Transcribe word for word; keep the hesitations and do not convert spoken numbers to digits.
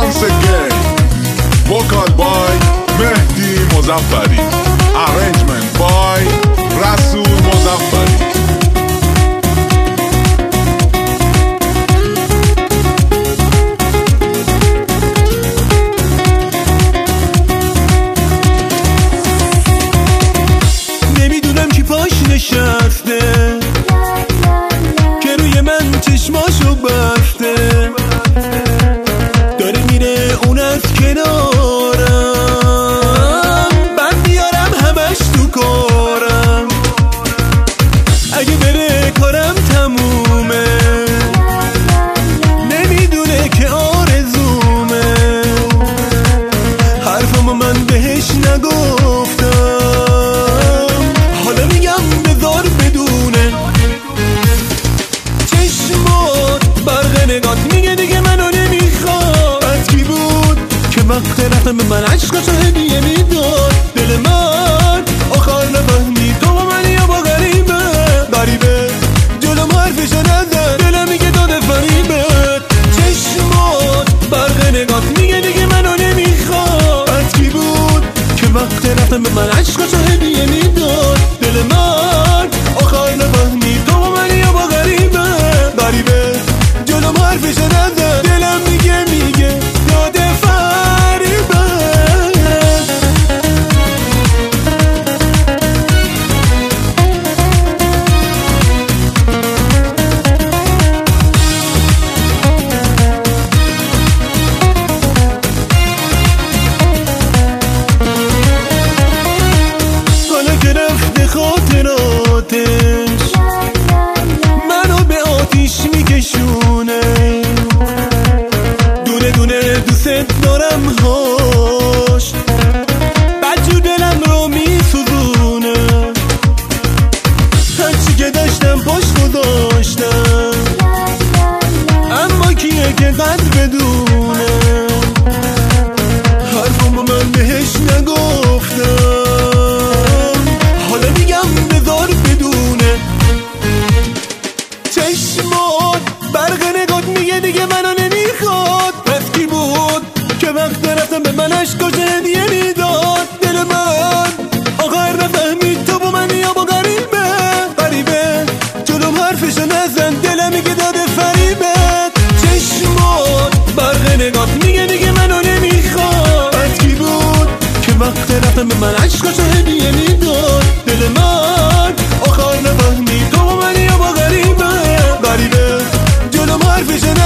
once again. Vocal by مهدی مظفری. Arrangement by رسول مظفری. نمیدونم کی پاش نشسته که روی من چشماشو بسته، داره میره اون از کنارم، من بیارم همش تو کارم، اگه بره کارم تمومه، نمیدونه که آرزومه، حرفمو من بهش نگفتم، حالا میگم بذار بدونه. چشمات برق نگات میگه دیگه منو نمیخواد، بد کی بود که وقت رفتم به من عشقشو هدیه میداد، دل من آخر نفهمید تو با من یا با غریبه، غریبه جلوم حرفشو نزد، دلم میگه داده فریبه. چشمات برق نگات میگه دیگه منو نمیخواد، بد کی بود که وقت رفتم به من عشقشو هدیه میداد، دل من آخر نفهمید تو با من یا با غریبه، غریبه جلوم حرفشو نزد، دلم میگه میگه داده فریبه. حالا که رفته خاطراتش منو به آتیش میکشونه، دونه دونه دوست دارم هاش، بدجور دلم رو میسوزونه، هرچی که داشتم پاش گذاشتم، اما کیه که قدر بدونه، حرفمو من بهش نگفتم، حالا میگم بذار بدونه. چشمات برق نگات میگه دیگه منو نمیخواد، پس کی بود که وقت رفتم به من عشقاش هدیه میداد، دل من آخر نفهمید تو با من یا با غریبه، غریبه جلوم حرفشو نزن، دلم میگه داده فریبه. چشمات برق نگات میگه دیگه منو نمیخواد، پس کی بود که وقت رفتم به من عشقاش هدیه میداد، دل من آخر نفهمید تو با من یا با غریبه، غریبه جلوم حرفشو